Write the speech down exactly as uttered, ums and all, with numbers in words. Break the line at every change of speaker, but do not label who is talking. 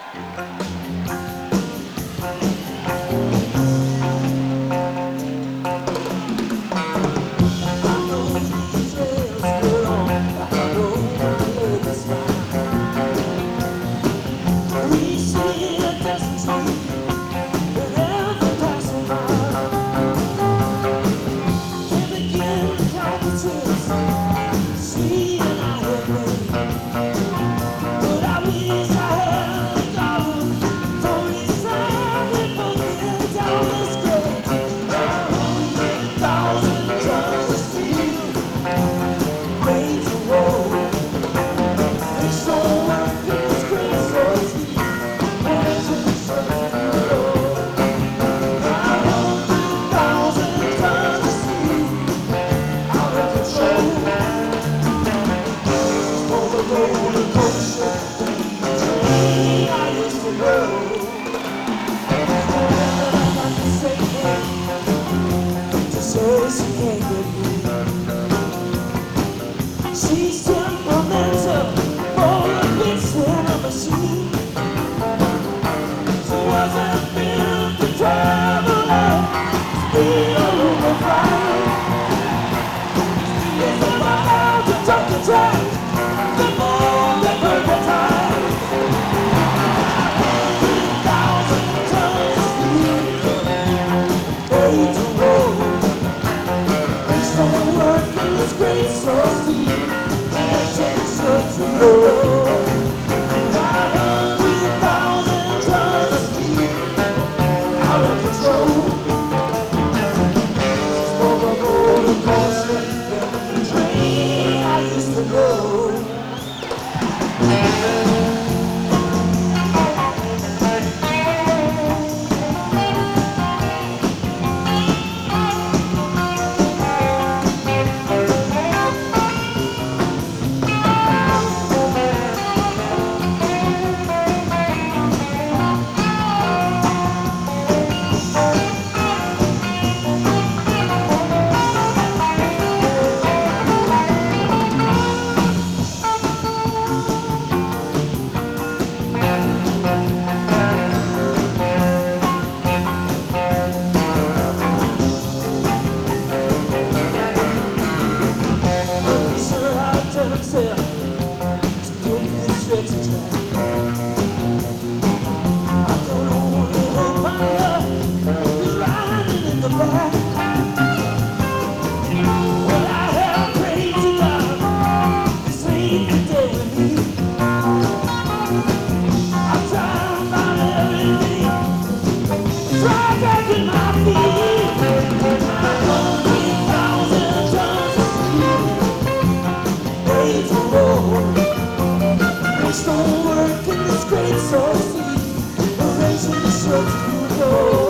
She's temperamental, full of bits in a machine. She wasn't built to travel at speed or fire. It's about how to talk the track, the more they burn the time. Three thousand tons of steel, ready to roll. Based on the work in this great source deep. To roll. five hundred thousand tons of steel, out of control. For a roller coaster, the train I used to go. Don't work in this great source, erasing the shirts you go.